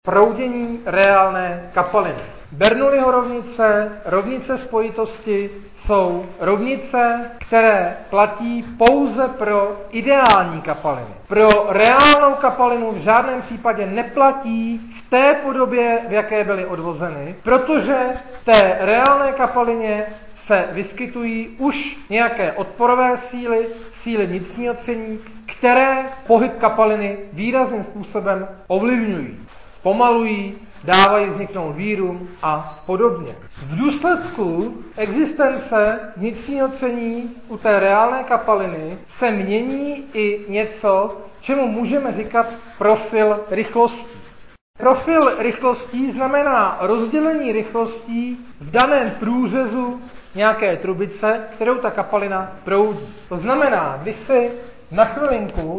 proudění reálné kapaliny. Bernoulliho rovnice, rovnice spojitosti jsou rovnice, které platí pouze pro ideální kapaliny. Pro reálnou kapalinu v žádném případě neplatí v té podobě, v jaké byly odvozeny, protože v té reálné kapalině se vyskytují už nějaké odporové síly, síly vnitřního tření, které pohyb kapaliny výrazným způsobem ovlivňují, zpomalují, dávají vzniknout vírům a podobně. V důsledku existence vnitřního tření u té reálné kapaliny se mění i něco, čemu můžeme říkat profil rychlostí. Profil rychlostí znamená rozdělení rychlostí v daném průřezu nějaké trubice, kterou ta kapalina proudí. To znamená, když si na chvilinku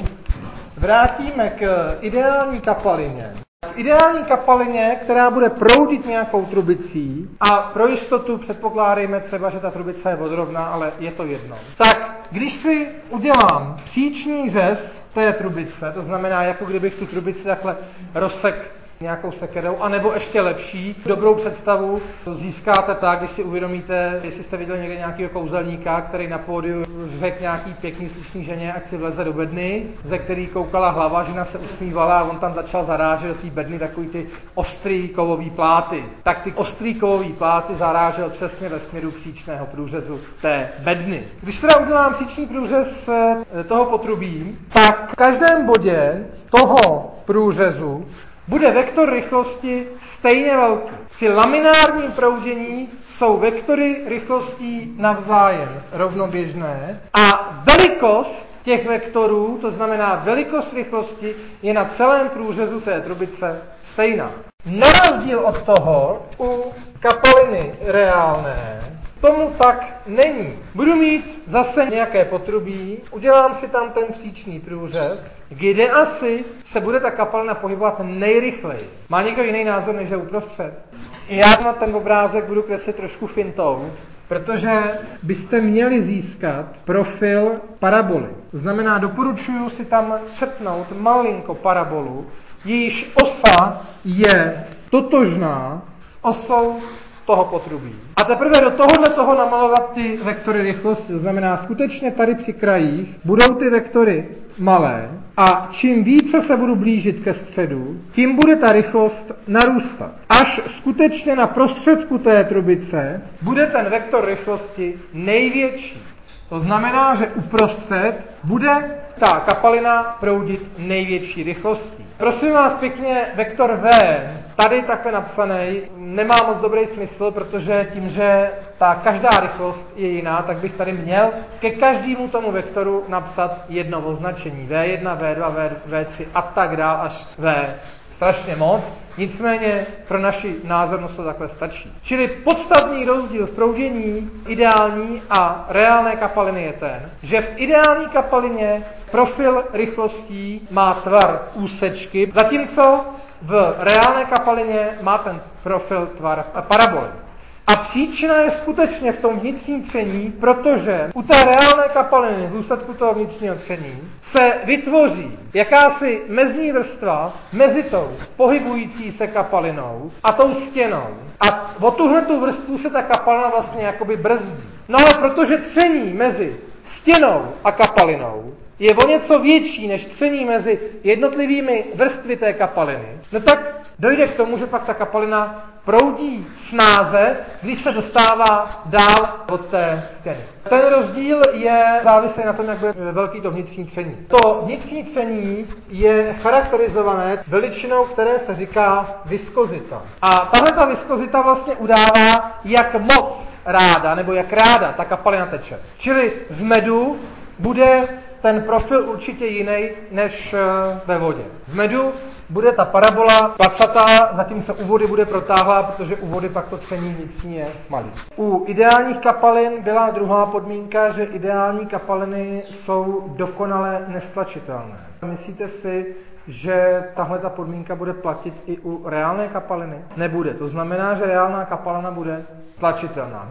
vrátíme k ideální kapalině, v ideální kapalině, která bude proudit nějakou trubicí, a pro jistotu předpokládejme třeba, že ta trubice je vodorovná, ale je to jedno. Tak, když si udělám příčný řez té trubice, to znamená, jako kdybych tu trubici takhle rozsekl nějakou sekerou, anebo ještě lepší, dobrou představu získáte tak, když si uvědomíte, jestli jste viděli někde nějakého kouzelníka, který na pódiu řekl nějaký pěkný slušný ženě, ať si vleze do bedny, ze který koukala hlava, žena se usmívala a on tam začal zarážet do té bedny takový ty ostrý kovový pláty. Tak ty ostrý kovový pláty zarážel přesně ve směru příčného průřezu té bedny. Když teda udělám příčný průřez toho potrubí, tak v každém bodě toho průřezu bude vektor rychlosti stejně velký. Při laminárním proudění jsou vektory rychlostí navzájem rovnoběžné a velikost těch vektorů, to znamená velikost rychlosti, je na celém průřezu té trubice stejná. Na rozdíl od toho u kapaliny reálné tomu tak není. Budu mít zase nějaké potrubí, udělám si tam ten příčný průřez, kde asi se bude ta kapalina pohybovat nejrychleji. Má někdo jiný názor, než je uprostřed? Já na ten obrázek budu kreslit trošku fintou, protože byste měli získat profil paraboly. To znamená, doporučuji si tam přepnout malinko parabolu, jejíž osa je totožná s osou toho potrubí. A teprve do toho namalovat ty vektory rychlosti. To znamená, skutečně tady při krajích budou ty vektory malé a čím více se budu blížit ke středu, tím bude ta rychlost narůstat. Až skutečně na prostředku té trubice bude ten vektor rychlosti největší. To znamená, že uprostřed bude ta kapalina proudit největší rychlostí. Prosím vás pěkně, vektor V, tady takhle napsaný, nemá moc dobrý smysl, protože tím, že ta každá rychlost je jiná, tak bych tady měl ke každému tomu vektoru napsat jedno označení. V1, V2, V3 a tak dál až V. Strašně moc, nicméně pro naši názornost to takhle stačí. Čili podstatný rozdíl v proudění ideální a reálné kapaliny je ten, že v ideální kapalině profil rychlostí má tvar úsečky, zatímco v reálné kapalině má ten profil tvar paraboly. A příčina je skutečně v tom vnitřním tření, protože u té reálné kapaliny v důsledku toho vnitřního tření se vytvoří jakási mezní vrstva mezi tou pohybující se kapalinou a tou stěnou. A o tuhletu vrstvu se ta kapalina vlastně jakoby brzdí. No ale protože tření mezi stěnou a kapalinou je o něco větší než tření mezi jednotlivými vrstvy té kapaliny, no tak dojde k tomu, že pak ta kapalina proudí snáze, když se dostává dál od té stěny. Ten rozdíl je závislý na tom, jak bude velký to vnitřní tření. To vnitřní tření je charakterizované veličinou, které se říká viskozita. A tahle ta viskozita vlastně udává, jak moc ráda, nebo jak ráda ta kapalina teče. Čili v medu bude ten profil určitě jiný než ve vodě. V medu bude ta parabola placatá, zatímco u vody bude protáhlá, protože u vody pak to tření vnitřní je malý. U ideálních kapalin byla druhá podmínka, že ideální kapaliny jsou dokonale nestlačitelné. Myslíte si, že tahle ta podmínka bude platit i u reálné kapaliny? Nebude. To znamená, že reálná kapalina bude tlačitelná.